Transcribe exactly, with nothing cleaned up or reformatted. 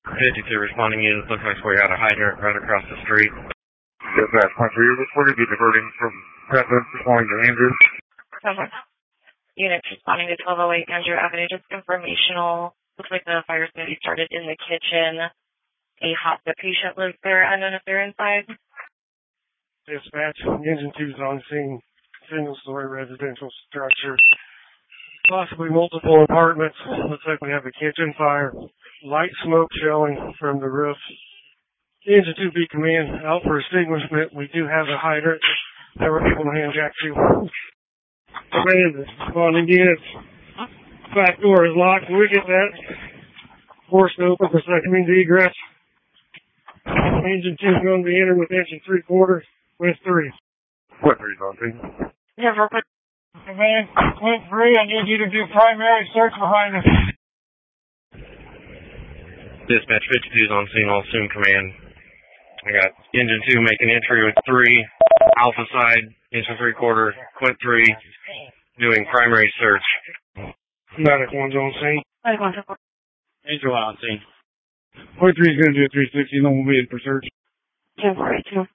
fifty-two responding units, looks like we got a hydrant right across the street. Dispatch, point three, you're reported to be diverting from Preston, responding to Andrew. Someone. Units responding to twelve oh eight Andrew Avenue, just informational. Looks like the fire's going to be started in the kitchen. A hospice patient lives there. I don't know if they're inside. Dispatch, engine two's on scene. Single-story residential structure. Possibly multiple apartments. Looks like we have a kitchen fire. Light smoke showing from the roof. Engine two B command, out for extinguishment. We do have a hydrant that we're able to hand jack to. Command is responding units. Back door is locked. We get that. Forced open for second means egress. Engine two is going to be entered with engine three quarters with three. Point three's on scene. Yeah, real quick. Command, point three, I need you to do primary search behind us. Dispatch fifty-two is on scene, all assume command. I got engine two making entry with three, alpha side, engine three quarter, quint three, doing primary search. Medic one's on scene. Medic one's on scene. Angel on scene. Point three is going to do a three sixty, and then we'll be in for search. ten forty-two.